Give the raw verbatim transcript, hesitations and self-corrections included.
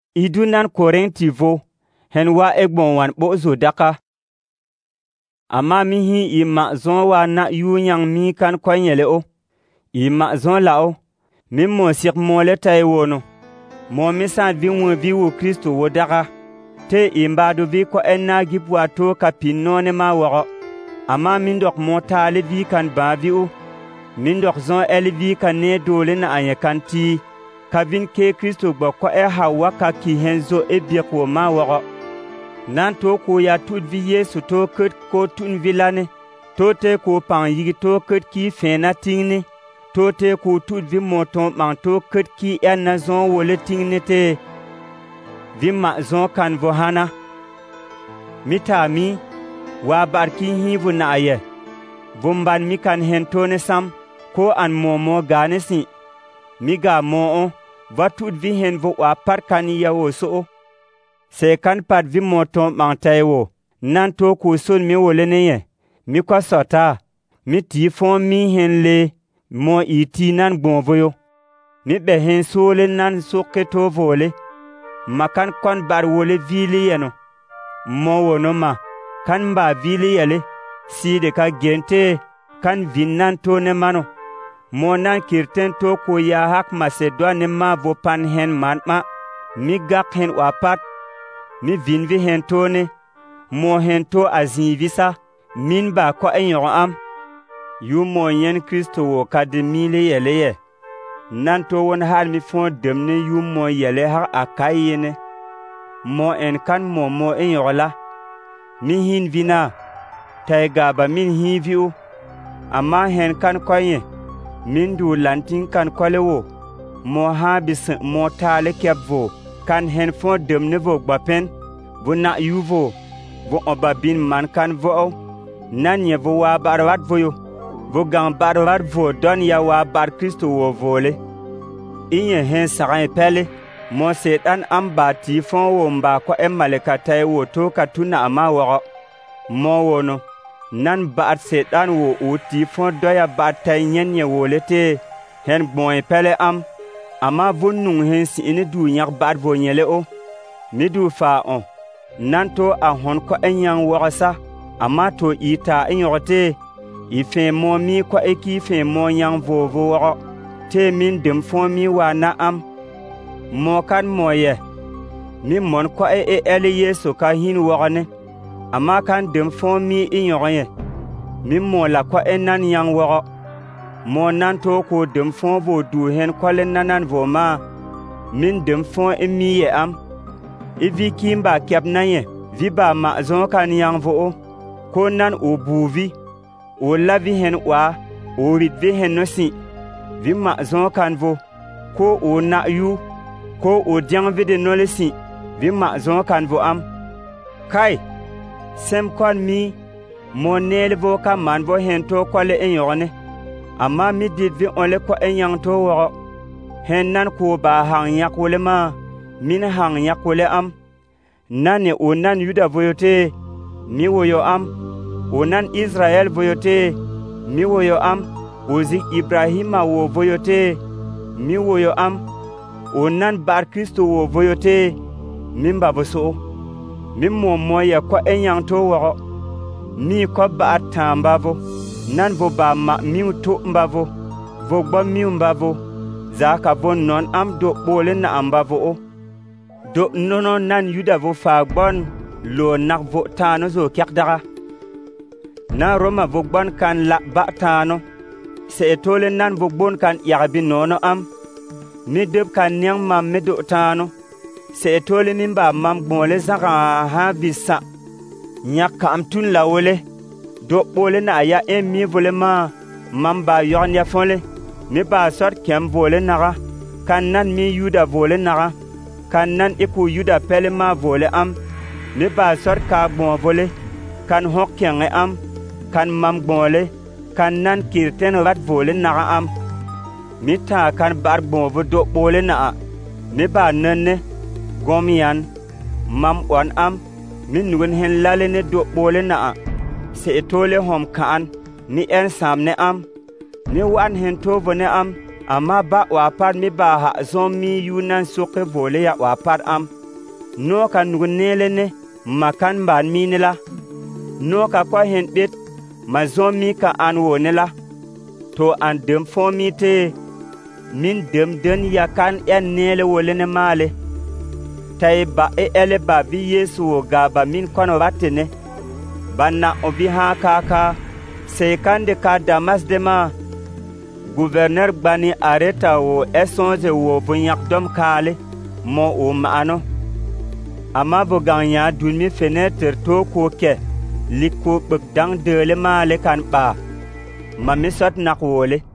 idunan korenti vo hen wa egbon wan bo zo daka. Amma mi hi i ma zon wa na yu nyang mi kan kwanyele o. I ma zon la o. Mi mo sik mo le tay wono. Mo mi san vi wo vi wo Kristo wo daka. Te i mbadu vi ko enna gipwa to ka pinone ma woro. Amma min dok mo tale vi kan ba vi o. Min dok zon el vi kan ne dole na anye kan ti. Ka vin ke Kristo gba ko e hawa ka ki henzo e biek wo ma woro. Nan to ko ya tut vi Yesu to kut ko tun vilane. To te ko pan yigi to kut ki fena tingni. To te ko tut vi moton man to kut ki en na zon wole tingni te. Vi ma zon kan vohana. Mita mi. Wa barki hivu na aye. Vumban mi kan hentone sam. Ko an momo gane si. Mi ga mo on. Va tut vi hen vo wa par kan ya wo so. Se kan pat vi moton man tay wo. Nan to ko son mi wole ne ye. Mi kwa sota. Mi ti fon mi hen le. Mo iti nan bon voyo. Mi be hen sole nan soke to vole. Makan kon bar wole vili yeno. Mo wono ma. Kan ba vili yele. Si de ka gente. Kan vinnan to ne mano. Mo nan kirten to ko ya hak Macedone ma vo pan hen man ma. Mi gak hen wapat. Mi vin vi hen to ne. Mo hen to azin visa. Min ba ko enyo am. Yu mo yen Kristo wo ka de mile yele ye. Nan to won hal mi fon demne yu mo yele har akayene. Mo en kan mo mo enyo la. Mi hin vina. Tay gaba min hi viu. Amma hen kan koye. Min du lantin kan kole wo. Mo ha bis mo tale kep vo. Kan hen fon demne vo gbapen. Vo na yu vo. Vo oba bin man kan vo. Nan ye vo wa barwat vo yo. Vo gang barwat vo don ya wa bar Kristo wo vole. Inye hen saran pele. Mo setan amba ti fon wo mba ko e maleka tay wo to ka tuna ama woro. Mo wono. Nan baat setan wo o ti fon doya baat tay nyen ye wo lete. Hen bon e pele am. Ama vo nung hen si ine du nyak baat vo nyele o. Mi du fa on. Nan to a hon ko enyang woro ama to ita enyote. I fe mo mi ko e ki fe mo nyang vo vo woro. Te min dem fon mi wa na am. Mo kan mo ye. Mi mon ko e e ele Yesu ka hin woro ne. Ama kan dem fon mi inyoye. Mi mo la ko e nan yang woro. Mo nan to ko dem fon vo du hen ko le nanan vo ma. Min dem fon e mi ye am. I vi kimba kep na ye. Vi ba ma zon kan yang vo o. Ko nan o bu vi. O la vi hen wa. O rit vi hen no si. Vi ma zon kan vo. Ko o na yu. Ko o diang vi de no le si. Vi ma zon kan vo am. Kai. Sem kon mi. Mo nele vo ka man vo hen to ko le en yone. Amma mi dit vi on le ko en yang to woro. Hen nan ko ba hang yak wole ma. Min hang yak wole am. Nane o nan Yuda voyote. Mi woyo am. O nan Israel voyote. Mi woyo am. Ozi Ibrahima wo voyote. Mi woyo am. O nan bar Kristo wo voyote. Min baboso. Mi mo mo ya ko enyang to woro. Mi ko ba atamba vo. Nan vo ba ma mi to mbavo. Vo gba mi mbavo. Zaka vo non am do bole na ambavo o. Do nono nan Yuda vo fa gbon. Lo nak vo tano zo kyak daga. Na Roma vo gbon kan la ba tano. Se etole nan vo gbon kan yagabi nono am. Mi deb kan nyang mam me do tano. Se etole min ba mam gbole zaka ha bisa. Nyak am tun la wole. Do bole na ya en mi vole ma. Mam ba yon ya fonle. Mi ba sort kem vole naga. Kan nan mi Yuda vole naga. Kan nan iku Yuda pele ma vole am. Mi ba sort ka bon vole. Kan hok kenge am. Kan mam gbole. Kan nan kirten rat vole naga am. Mi ta kan bar bon vo do bole na a. Mi ba nene. Gomian. Mam on am. Mi nugen hen lale ne do bole na a. Se etole hom kaan. Ni en samne am. Ni wan hen to vone am. Ama ba wapad mi ba ha zon mi yunan soke vole ya wapad am. no ka nugu neele ne ma kan ban mi ne la no ka kwa hen bet ma zon mi ka an wo ne la to an dem fo mi te min dem den ya kan en neele wole ne male tay ba e ele ba bi Yesu wo ga ba min kono wattene banna obi ha kaka se kande ka Damas de ma gouverneur gbani areta wo esonze wo bunyak dom kale mo o maano ama bo ganya dunmi fenêtre to ko ke likko bek dang de le male kan ba ma misat nak wole